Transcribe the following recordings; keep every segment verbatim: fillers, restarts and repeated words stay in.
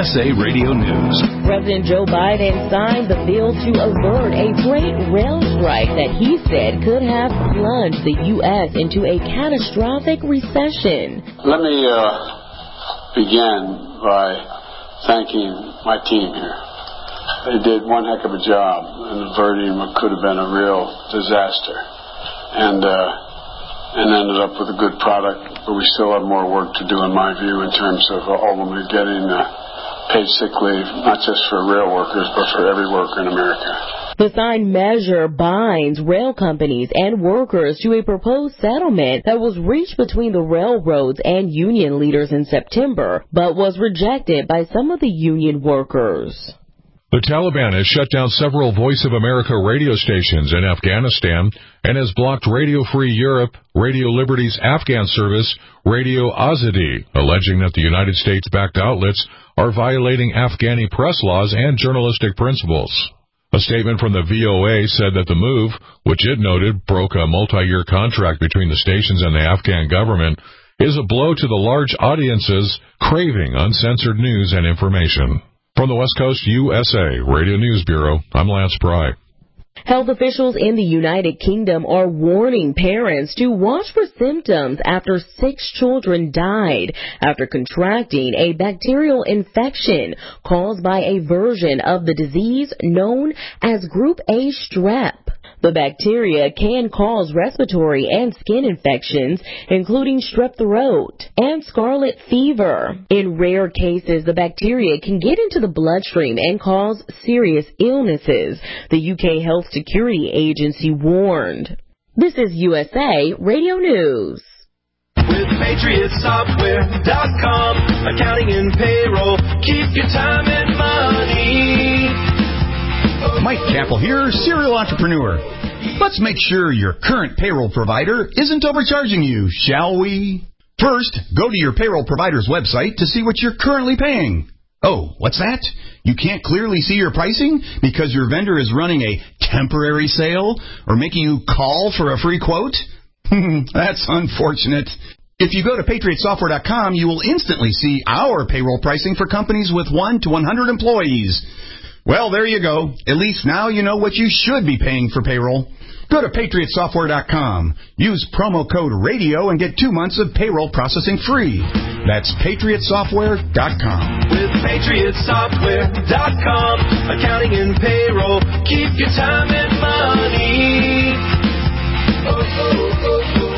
S A Radio News. President Joe Biden signed the bill to avert a freight rail strike that he said could have plunged the U S into a catastrophic recession. Let me uh, begin by thanking my team here. They did one heck of a job in averting what could have been a real disaster, and uh, and ended up with a good product. But we still have more work to do, in my view, in terms of ultimately getting uh, paid sick leave, not just for rail workers, but for every worker in America. The signed measure binds rail companies and workers to a proposed settlement that was reached between the railroads and union leaders in September, but was rejected by some of the union workers. The Taliban has shut down several Voice of America radio stations in Afghanistan and has blocked Radio Free Europe, Radio Liberty's Afghan service, Radio Azadi, alleging that the United States-backed outlets are violating Afghani press laws and journalistic principles. A statement from the V O A said that the move, which it noted broke a multi-year contract between the stations and the Afghan government, is a blow to the large audiences craving uncensored news and information. From the West Coast U S A Radio News Bureau, I'm Lance Pry. Health officials in the United Kingdom are warning parents to watch for symptoms after six children died after contracting a bacterial infection caused by a version of the disease known as Group A strep. The bacteria can cause respiratory and skin infections, including strep throat and scarlet fever. In rare cases, the bacteria can get into the bloodstream and cause serious illnesses, the U K Health Security Agency warned. This is U S A Radio News. With Patriot Software dot com, accounting and payroll, keep your time and money. Mike Capel here, serial entrepreneur. Let's make sure your current payroll provider isn't overcharging you, shall we? First, go to your payroll provider's website to see what you're currently paying. Oh, what's that? You can't clearly see your pricing because your vendor is running a temporary sale or making you call for a free quote? That's unfortunate. If you go to Patriot Software dot com, you will instantly see our payroll pricing for companies with one to one hundred employees. Well, there you go. At least now you know what you should be paying for payroll. Go to Patriot Software dot com. Use promo code RADIO and get two months of payroll processing free. That's Patriot Software dot com. With Patriot Software dot com, accounting and payroll, keep your time and money. Oh, oh, oh, oh, oh.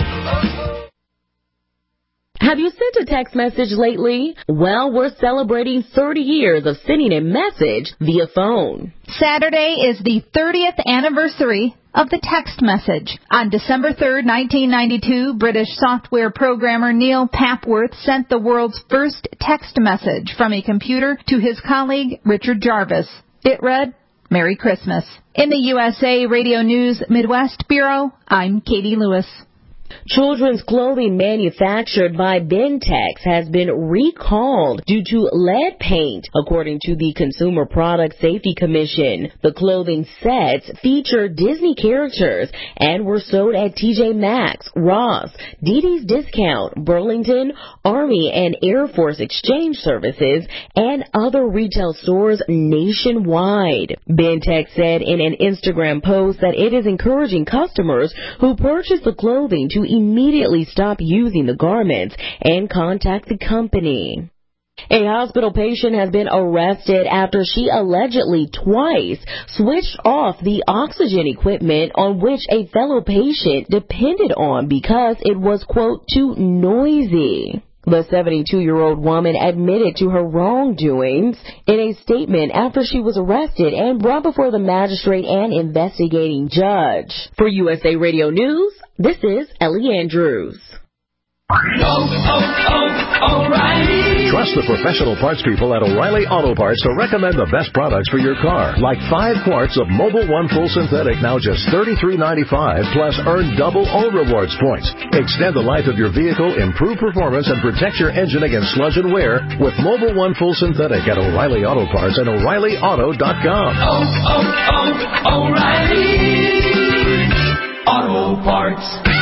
Have you sent a text message lately? Well, we're celebrating thirty years of sending a message via phone. Saturday is the thirtieth anniversary of the text message. On December third, nineteen ninety-two, British software programmer Neil Papworth sent the world's first text message from a computer to his colleague Richard Jarvis. It read, "Merry Christmas." In the U S A Radio News Midwest Bureau, I'm Katie Lewis. Children's clothing manufactured by Bentex has been recalled due to lead paint, according to the Consumer Product Safety Commission. The clothing sets feature Disney characters and were sold at T J Maxx, Ross, Dee Dee's Discount, Burlington, Army and Air Force Exchange Services, and other retail stores nationwide. Bentex said in an Instagram post that it is encouraging customers who purchase the clothing to immediately stop using the garments and contact the company. A hospital patient has been arrested after she allegedly twice switched off the oxygen equipment on which a fellow patient depended on because it was, quote, too noisy. The seventy-two-year-old woman admitted to her wrongdoings in a statement after she was arrested and brought before the magistrate and investigating judge. For U S A Radio News, this is Ellie Andrews. Oh, oh, oh, O'Reilly. Trust the professional parts people at O'Reilly Auto Parts to recommend the best products for your car. Like five quarts of Mobil One Full Synthetic, now just thirty-three ninety-five, plus earn double O Rewards points. Extend the life of your vehicle, improve performance, and protect your engine against sludge and wear with Mobil One Full Synthetic at O'Reilly Auto Parts and O'Reilly Auto dot com. Oh, oh, oh, O'Reilly Auto Parts.